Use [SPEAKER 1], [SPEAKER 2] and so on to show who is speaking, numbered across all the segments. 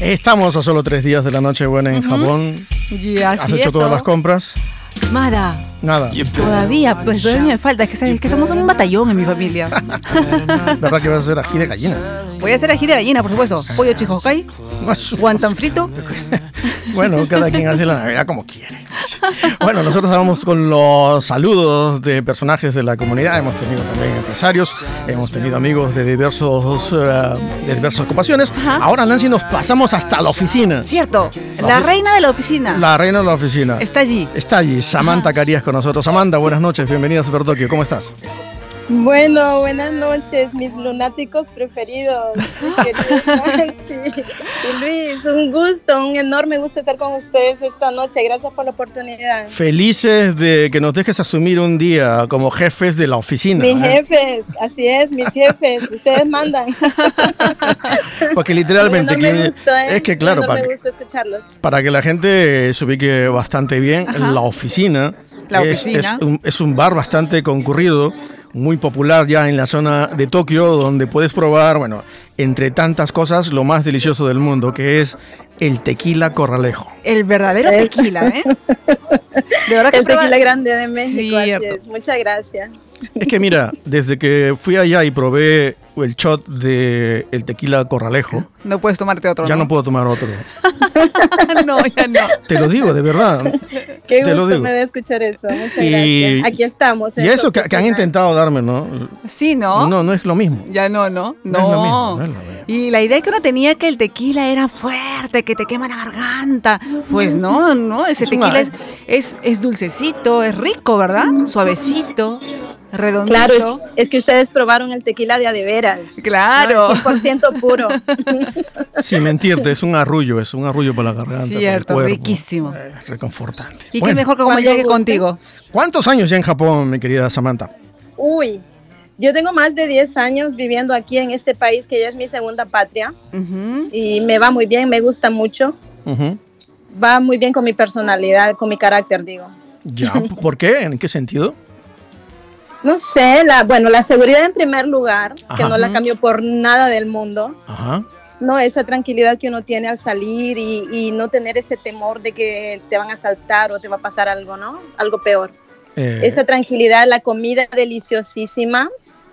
[SPEAKER 1] Estamos a solo 3 días de la Nochebuena en Japón. ¿Has hecho todas las compras?
[SPEAKER 2] Nada. Todavía me falta. Es que sabes que somos un batallón en mi familia.
[SPEAKER 1] ¿Verdad que vas a hacer ají de gallina?
[SPEAKER 2] Voy a hacer ají de gallina, por supuesto. Pollo chihokai, guantán frito.
[SPEAKER 1] Bueno, cada quien hace la Navidad como quiere. Bueno, nosotros vamos con los saludos de personajes de la comunidad. Hemos tenido también empresarios, hemos tenido amigos de diversas ocupaciones.
[SPEAKER 2] Ajá.
[SPEAKER 1] Ahora, Nancy, nos pasamos hasta la oficina.
[SPEAKER 2] Cierto, la reina de la oficina.
[SPEAKER 1] La reina de la oficina.
[SPEAKER 2] Está allí.
[SPEAKER 1] Está allí, Samantha Carías con nosotros. Samantha, buenas noches, bienvenida a Super Tokio. ¿Cómo estás?
[SPEAKER 3] Bueno, buenas noches, mis lunáticos preferidos, mi querido Nancy y Luis, un enorme gusto estar con ustedes esta noche, gracias por la oportunidad.
[SPEAKER 1] Felices de que nos dejes asumir un día como jefes de la oficina.
[SPEAKER 3] Mis jefes, así es, mis jefes, ustedes mandan.
[SPEAKER 1] Porque literalmente,
[SPEAKER 3] es
[SPEAKER 1] que claro,
[SPEAKER 3] me gusta escucharlos.
[SPEAKER 1] Para que la gente se ubique bastante bien, la oficina, es un bar bastante concurrido, muy popular ya en la zona de Tokio, donde puedes probar, bueno, entre tantas cosas, lo más delicioso del mundo, que es el tequila Corralejo.
[SPEAKER 2] El verdadero tequila, ¿eh?
[SPEAKER 3] De verdad que el tequila grande de México, así es. Muchas gracias.
[SPEAKER 1] Es que mira, desde que fui allá y probé el shot de el tequila Corralejo,
[SPEAKER 2] no puedes tomarte otro.
[SPEAKER 1] Ya no puedo tomar otro.
[SPEAKER 2] No, ya no.
[SPEAKER 1] Te lo digo, de verdad.
[SPEAKER 3] Qué gusto me da escuchar eso. Muchas gracias. Aquí estamos.
[SPEAKER 1] Y eso que han intentado darme, ¿no?
[SPEAKER 2] Sí, ¿no?
[SPEAKER 1] No es lo mismo.
[SPEAKER 2] Ya no.
[SPEAKER 1] No es lo mismo.
[SPEAKER 2] Y la idea que uno tenía que el tequila era fuerte, que te quema la garganta. Pues no, ese tequila es dulcecito, es rico, ¿verdad? Suavecito, redondito.
[SPEAKER 3] Claro, es que ustedes probaron el tequila de veras.
[SPEAKER 2] Claro.
[SPEAKER 3] No, 100% puro.
[SPEAKER 1] Sin mentirte, es un arrullo para la garganta.
[SPEAKER 2] Cierto, riquísimo.
[SPEAKER 1] Reconfortante.
[SPEAKER 2] Y qué mejor que como llegue contigo.
[SPEAKER 1] ¿Cuántos años ya en Japón, mi querida Samantha?
[SPEAKER 3] Uy, yo tengo más de 10 años viviendo aquí en este país, que ya es mi segunda patria. Y me va muy bien, me gusta mucho. Va muy bien con mi personalidad, con mi carácter, digo.
[SPEAKER 1] Ya, ¿por qué? ¿En qué sentido?
[SPEAKER 3] No sé, la seguridad en primer lugar, que no la cambio por nada del mundo. No, esa tranquilidad que uno tiene al salir y no tener ese temor de que te van a asaltar o te va a pasar algo, ¿no? Algo peor. Esa tranquilidad, la comida deliciosísima,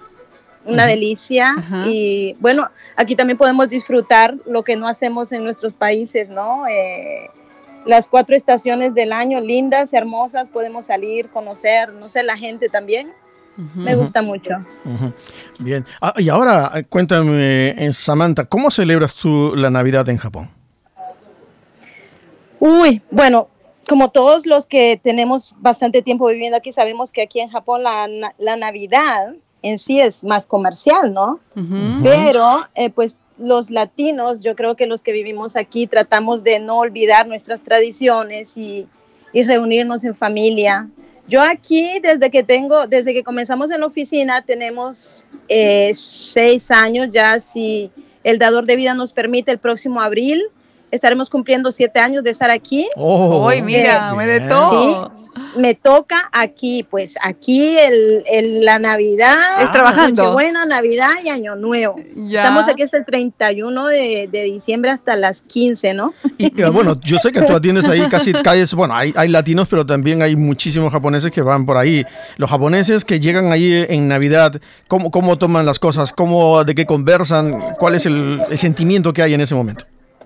[SPEAKER 3] una delicia. Y bueno, aquí también podemos disfrutar lo que no hacemos en nuestros países, ¿no? Las 4 estaciones del año, lindas, hermosas, podemos salir, conocer, no sé, la gente también. Me gusta mucho.
[SPEAKER 1] Bien. Y ahora, cuéntame, Samantha, ¿cómo celebras tú la Navidad en Japón?
[SPEAKER 3] Uy, bueno, como todos los que tenemos bastante tiempo viviendo aquí, sabemos que aquí en Japón la Navidad en sí es más comercial, ¿no? Pero, pues, los latinos, yo creo que los que vivimos aquí tratamos de no olvidar nuestras tradiciones y reunirnos en familia. Yo aquí, desde que comenzamos en la oficina, tenemos 6 años ya, si el dador de vida nos permite, el próximo abril estaremos cumpliendo 7 años de estar aquí.
[SPEAKER 2] ¡Uy, mira, me de todo!
[SPEAKER 3] Sí, me toca aquí, pues aquí la Navidad.
[SPEAKER 2] Es trabajando.
[SPEAKER 3] Nochebuena, Navidad y Año Nuevo. Ya. Estamos aquí hasta el 31 de diciembre hasta las 15, ¿no?
[SPEAKER 1] Y bueno, yo sé que tú atiendes ahí casi calles, bueno, hay latinos, pero también hay muchísimos japoneses que van por ahí. Los japoneses que llegan ahí en Navidad, ¿cómo toman las cosas? ¿De qué conversan? ¿Cuál es el sentimiento que hay en ese momento?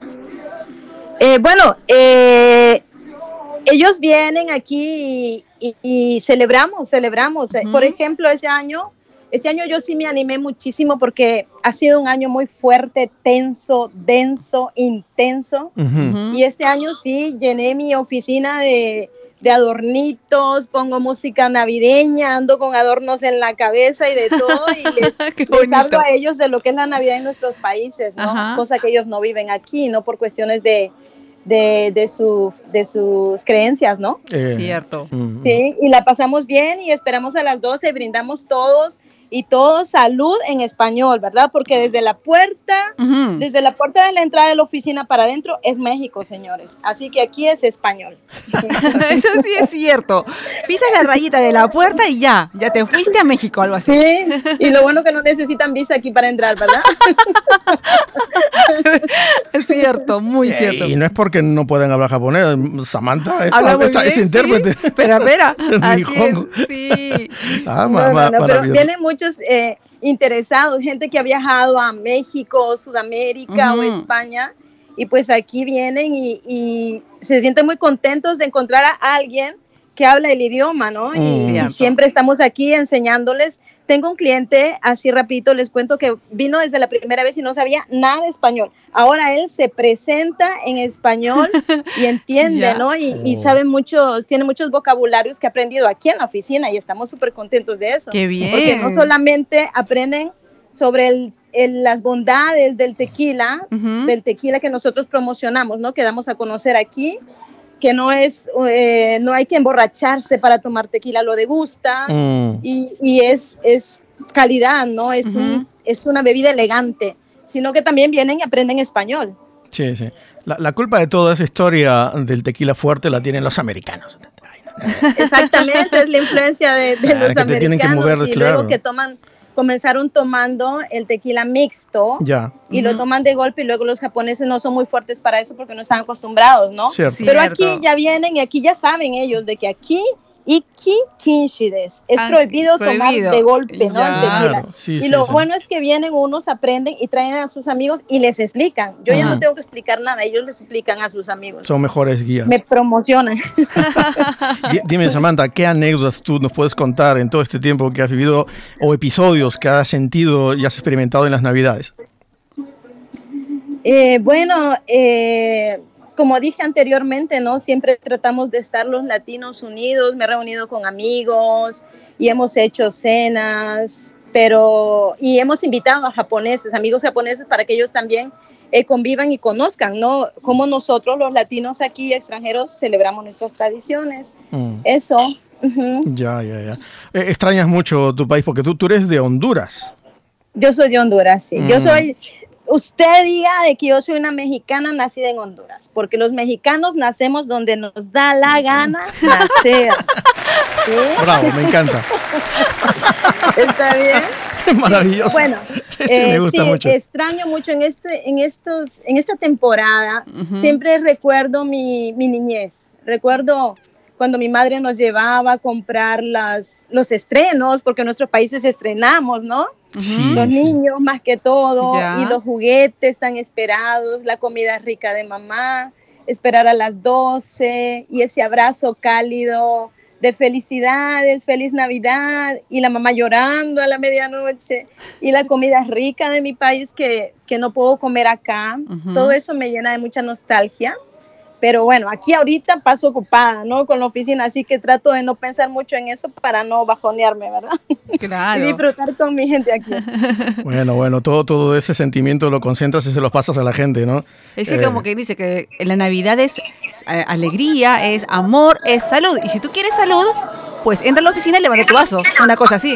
[SPEAKER 3] Ellos vienen aquí y celebramos. Por ejemplo, este año yo sí me animé muchísimo porque ha sido un año muy fuerte, tenso, denso, intenso. Y este año sí llené mi oficina de adornitos, pongo música navideña, ando con adornos en la cabeza y de todo, y les hablo a ellos de lo que es la Navidad en nuestros países, ¿no? Cosa que ellos no viven aquí, no por cuestiones de sus creencias, ¿no?
[SPEAKER 2] Cierto.
[SPEAKER 3] Sí, y la pasamos bien y esperamos a las 12, brindamos todos y todo salud en español, ¿verdad? Porque desde la puerta de la entrada de la oficina para adentro es México, señores. Así que aquí es español.
[SPEAKER 2] Eso sí es cierto. Pisas la rayita de la puerta y ya te fuiste a México, algo así.
[SPEAKER 3] Sí, y lo bueno que no necesitan visa aquí para entrar, ¿verdad?
[SPEAKER 2] Es cierto, muy cierto.
[SPEAKER 1] Y no es porque no pueden hablar japonés, Samantha es intérprete.
[SPEAKER 2] Sí. Espera, así es, sí.
[SPEAKER 3] Pero vienen muchos interesados, gente que ha viajado a México, Sudamérica o España, y pues aquí vienen y se sienten muy contentos de encontrar a alguien que habla el idioma, ¿no? Y siempre estamos aquí enseñándoles. Tengo un cliente, así rapidito les cuento, que vino desde la primera vez y no sabía nada de español. Ahora él se presenta en español y entiende, ¿no? Y sabe tiene muchos vocabularios que ha aprendido aquí en la oficina y estamos súper contentos de eso.
[SPEAKER 2] ¡Qué bien!
[SPEAKER 3] Porque no solamente aprenden sobre las bondades del tequila que nosotros promocionamos, ¿no? Que damos a conocer aquí, que no hay que emborracharse para tomar tequila, lo degustas y es calidad, ¿no? Es una bebida elegante, sino que también vienen y aprenden español.
[SPEAKER 1] Sí. La culpa de toda esa historia del tequila fuerte la tienen los americanos.
[SPEAKER 3] Exactamente, es la influencia de los americanos,
[SPEAKER 1] te tienen que mover,
[SPEAKER 3] y luego que comenzaron tomando el tequila mixto y lo toman de golpe, y luego los japoneses no son muy fuertes para eso porque no están acostumbrados, ¿no?
[SPEAKER 1] Cierto.
[SPEAKER 3] Pero aquí ya vienen y aquí ya saben ellos de que aquí Iki Kinshi des. Es prohibido tomar de golpe, ¿no? El tequila. Y lo bueno es que vienen unos, aprenden y traen a sus amigos y les explican. Yo ya no tengo que explicar nada, ellos les explican a sus amigos.
[SPEAKER 1] Son mejores guías.
[SPEAKER 3] Me promocionan.
[SPEAKER 1] Dime, Samantha, ¿qué anécdotas tú nos puedes contar en todo este tiempo que has vivido o episodios que has sentido y has experimentado en las Navidades?
[SPEAKER 3] Como dije anteriormente, ¿no? Siempre tratamos de estar los latinos unidos. Me he reunido con amigos y hemos hecho cenas, y hemos invitado a amigos japoneses, para que ellos también convivan y conozcan, ¿no? Cómo nosotros los latinos aquí, extranjeros, celebramos nuestras tradiciones. Eso.
[SPEAKER 1] Ya. Extrañas mucho tu país porque tú eres de Honduras.
[SPEAKER 3] Yo soy de Honduras, sí. Usted diga de que yo soy una mexicana nacida en Honduras, porque los mexicanos nacemos donde nos da la gana nacer. ¿Sí?
[SPEAKER 1] Bravo, me encanta.
[SPEAKER 3] ¿Está bien?
[SPEAKER 1] Maravilloso.
[SPEAKER 3] Bueno,
[SPEAKER 1] me gusta mucho.
[SPEAKER 3] Extraño mucho en esta temporada. Siempre recuerdo mi niñez. Recuerdo cuando mi madre nos llevaba a comprar los estrenos, porque en nuestros países estrenamos, ¿no? Los niños más que todo, y los juguetes tan esperados, la comida rica de mamá, esperar a las 12 y ese abrazo cálido de felicidades, feliz Navidad, y la mamá llorando a la medianoche, y la comida rica de mi país que no puedo comer acá. Todo eso me llena de mucha nostalgia. Pero bueno, aquí ahorita paso ocupada, ¿no? Con la oficina, así que trato de no pensar mucho en eso para no bajonearme, ¿verdad?
[SPEAKER 2] Claro.
[SPEAKER 3] Y disfrutar con mi gente aquí.
[SPEAKER 1] Bueno, todo ese sentimiento lo concentras y se lo pasas a la gente, ¿no?
[SPEAKER 2] Es que como que dice que la Navidad es alegría, es amor, es salud. Y si tú quieres salud, pues entra a la oficina y levanta tu vaso, una cosa así.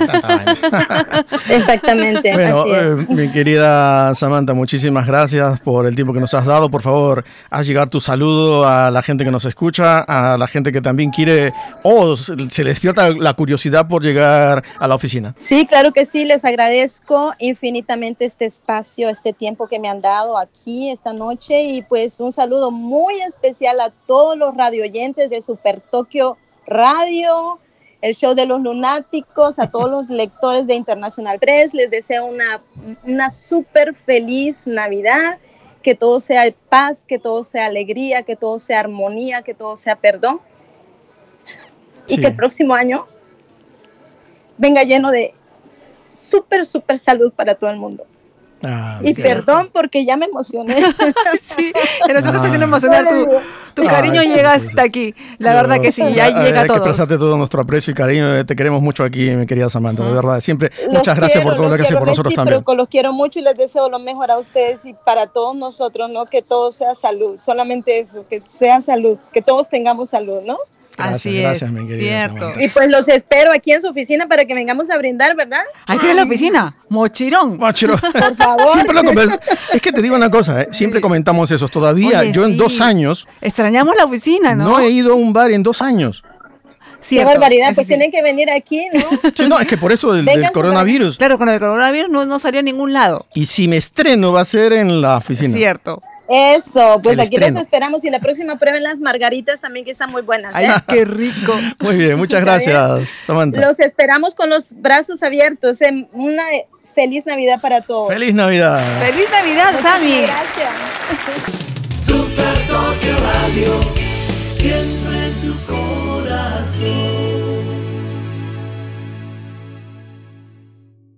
[SPEAKER 3] Exactamente.
[SPEAKER 1] Bueno, mi querida Samantha, muchísimas gracias por el tiempo que nos has dado. Por favor, haz llegar tu saludo a la gente que nos escucha, a la gente que también quiere se le despierta la curiosidad por llegar a la oficina.
[SPEAKER 3] Sí, claro que sí, les agradezco infinitamente este espacio, este tiempo que me han dado aquí esta noche, y pues un saludo muy especial a todos los radioyentes de Super Tokio Radio, el show de los lunáticos, a todos los lectores de International Press. Les deseo una súper feliz Navidad, que todo sea paz, que todo sea alegría, que todo sea armonía, que todo sea perdón, y que el próximo año venga lleno de súper salud para todo el mundo. Y perdón porque ya me emocioné.
[SPEAKER 2] Sí, pero nos estás haciendo emocionar. Tu cariño llega hasta aquí. La verdad que sí, ya llega a todos.
[SPEAKER 1] Hay que prestarte todo nuestro aprecio y cariño. Te queremos mucho aquí, mi querida Samantha. De verdad, siempre. Muchas gracias por todo lo que haces por nosotros también.
[SPEAKER 3] Los quiero mucho y les deseo lo mejor a ustedes y para todos nosotros, ¿no? Que todo sea salud. Solamente eso, que sea salud. Que todos tengamos salud, ¿no?
[SPEAKER 1] Gracias, mi querida
[SPEAKER 2] cierto.
[SPEAKER 1] Samantha.
[SPEAKER 3] Y pues los espero aquí en su oficina para que vengamos a brindar, ¿verdad?
[SPEAKER 2] Aquí en la oficina, mochirón.
[SPEAKER 3] Por favor.
[SPEAKER 1] Es que te digo una cosa, siempre comentamos eso. Todavía,
[SPEAKER 2] Oye,
[SPEAKER 1] yo en 2 años...
[SPEAKER 2] Extrañamos la oficina, ¿no?
[SPEAKER 1] No he ido a un bar en 2 años.
[SPEAKER 3] Cierto, qué barbaridad, pues tienen que venir aquí, ¿no?
[SPEAKER 1] Sí, no, es que por eso del coronavirus.
[SPEAKER 2] Claro, con el coronavirus no salió a ningún lado.
[SPEAKER 1] Y si me estreno va a ser en la oficina.
[SPEAKER 2] Cierto.
[SPEAKER 3] Eso, pues aquí los esperamos y la próxima prueben las margaritas también que están muy buenas.
[SPEAKER 2] Ay, qué rico.
[SPEAKER 1] Muy bien, muchas gracias, Samantha.
[SPEAKER 3] Los esperamos con los brazos abiertos. Una feliz Navidad para todos.
[SPEAKER 1] ¡Feliz Navidad!
[SPEAKER 2] ¡Feliz Navidad, Sammy!
[SPEAKER 3] Gracias.
[SPEAKER 4] Super Tokio Radio, siempre en tu corazón.